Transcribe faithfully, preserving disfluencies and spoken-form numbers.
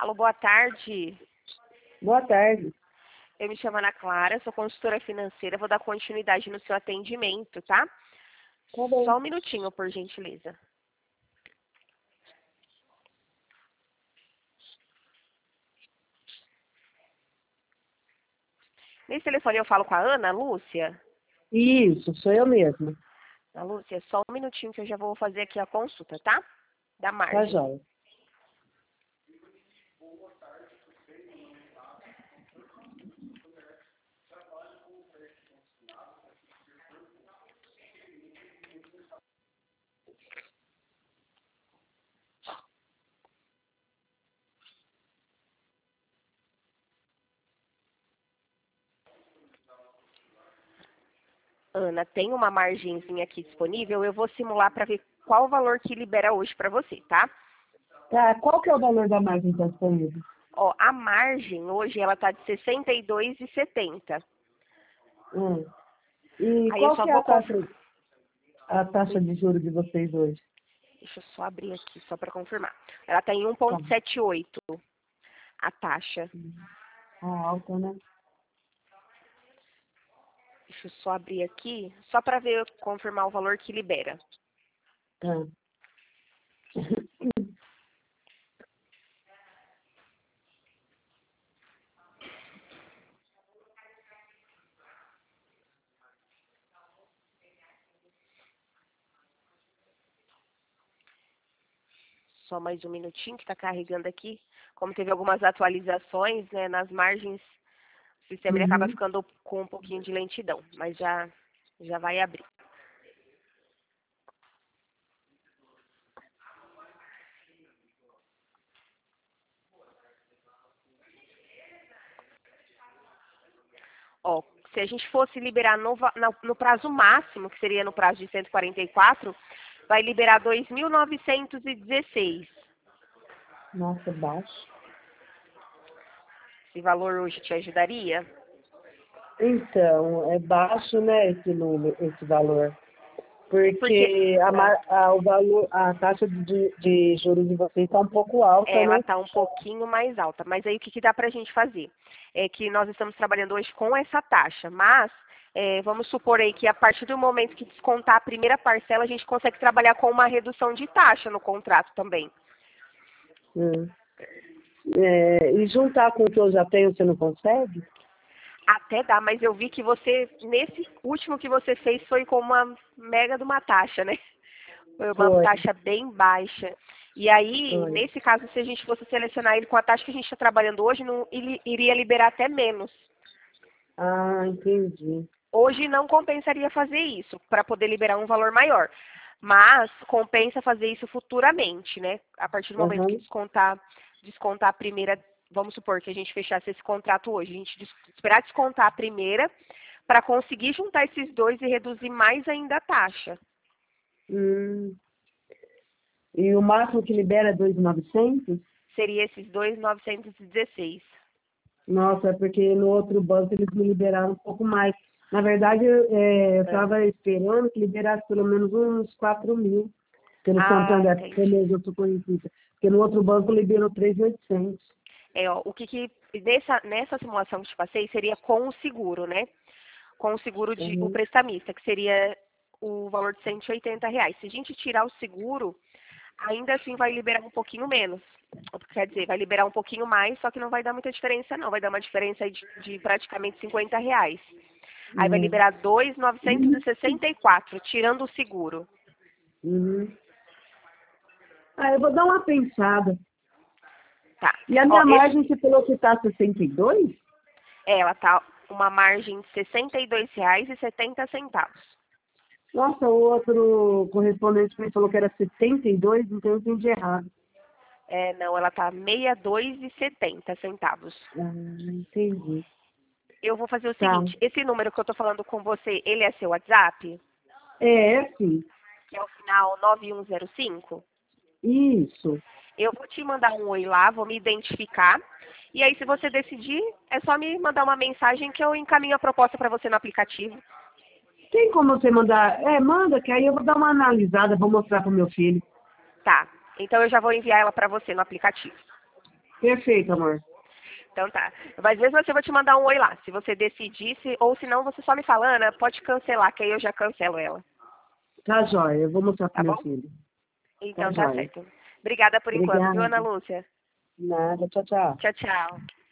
Alô, boa tarde. Boa tarde. Eu me chamo Ana Clara, sou consultora financeira, vou dar continuidade no seu atendimento, tá? Tá bem. Só um minutinho, por gentileza. Nesse telefone eu falo com a Ana Lúcia? Isso, sou eu mesma. Ana Lúcia, só um minutinho que eu já vou fazer aqui a consulta, tá? Da Tá margem. joia. Ana, tem uma margenzinha aqui disponível, eu vou simular para ver qual o valor que libera hoje para você, tá? Tá, qual que é o valor da margem que está disponível? Ó, a margem hoje ela tá de sessenta e dois e setenta. Hum. E Aí eu qual só que é a vou conf... taxa, a taxa de juros de vocês hoje? Deixa eu só abrir aqui, só para confirmar. Ela tá em Tá. um vírgula setenta e oito a taxa. Ah, alta, né? Deixa eu só abrir aqui, só para ver, confirmar o valor que libera. Tá. Só mais um minutinho que está carregando aqui. Como teve algumas atualizações, né, nas margens, o sistema ele acaba Uhum. ficando com um pouquinho de lentidão, mas já, já vai abrir. Ó, se a gente fosse liberar no, va- na- no prazo máximo, que seria no prazo de cento e quarenta e quatro, vai liberar dois mil novecentos e dezesseis. Nossa, baixo. Esse valor hoje te ajudaria? Então, é baixo, né, esse número, esse valor. Porque Porque a, é, mar- a, o valor, a taxa de, de juros de vocês está um pouco alta, ela né? está um pouquinho mais alta. Mas aí o que, que dá para a gente fazer? É que nós estamos trabalhando hoje com essa taxa, mas é, vamos supor aí que a partir do momento que descontar a primeira parcela, a gente consegue trabalhar com uma redução de taxa no contrato também. Hum. É, e juntar com o que eu já tenho, você não consegue? Até dá, mas eu vi que você, nesse último que você fez, foi com uma mega de uma taxa, né? Foi uma Foi. taxa bem baixa. E aí, Olha. nesse caso, se a gente fosse selecionar ele com a taxa que a gente está trabalhando hoje, não, ele iria liberar até menos. Ah, entendi. Hoje não compensaria fazer isso, para poder liberar um valor maior. Mas compensa fazer isso futuramente, né? A partir do momento que Aham. descontar, descontar a primeira, vamos supor que a gente fechasse esse contrato hoje, a gente des- esperar descontar a primeira para conseguir juntar esses dois e reduzir mais ainda a taxa. Hum. E o máximo que libera é dois mil e novecentos? Seria esses dois mil novecentos e dezesseis. Nossa, é porque no outro banco eles me liberaram um pouco mais. Na verdade, eu É. estava esperando que liberasse pelo menos uns quatro mil. Porque no Ah, Santander, porque entendi. eu sou conhecida. Porque no outro banco liberou três mil e oitocentos. É, ó, o que que nessa, nessa simulação que te passei seria com o seguro, né? Com o seguro de o Uhum. prestamista, que seria o valor de cento e oitenta reais. Se a gente tirar o seguro, ainda assim vai liberar um pouquinho menos. Quer dizer, vai liberar um pouquinho mais, só que não vai dar muita diferença não. Vai dar uma diferença aí de, de praticamente cinquenta reais. Aí vai Uhum. liberar dois mil novecentos e sessenta e quatro, tirando o seguro. Uhum. Ah, eu vou dar uma pensada. Tá. E a Ó, minha esse, margem, você falou que está sessenta e dois? ela tá uma margem de sessenta e dois reais e setenta centavos. Nossa, o outro correspondente me falou que era setenta e dois, então eu entendi errado. É, não, ela tá sessenta e dois e setenta centavos. Ah, entendi. Eu vou fazer o Tá. seguinte, esse número que eu tô falando com você, ele é seu WhatsApp? É, é sim. Que é o final nove um zero cinco? Isso. Eu vou te mandar um oi lá, vou me identificar. E aí, se você decidir, é só me mandar uma mensagem que eu encaminho a proposta para você no aplicativo. Tem como você mandar? É, manda, que aí eu vou dar uma analisada, vou mostrar pro meu filho. Tá. Então eu já vou enviar ela para você no aplicativo. Perfeito, amor. Então tá. Mas mesmo assim eu vou te mandar um oi lá. Se você decidisse, ou se não, você só me fala, Ana, pode cancelar, que aí eu já cancelo ela. Tá jóia, eu vou mostrar Tá pro meu bom? filho. Tá Então tá jóia. certo. Obrigada por enquanto, viu, Obrigada. Ana Lúcia? Nada, tchau, tchau. Tchau, tchau.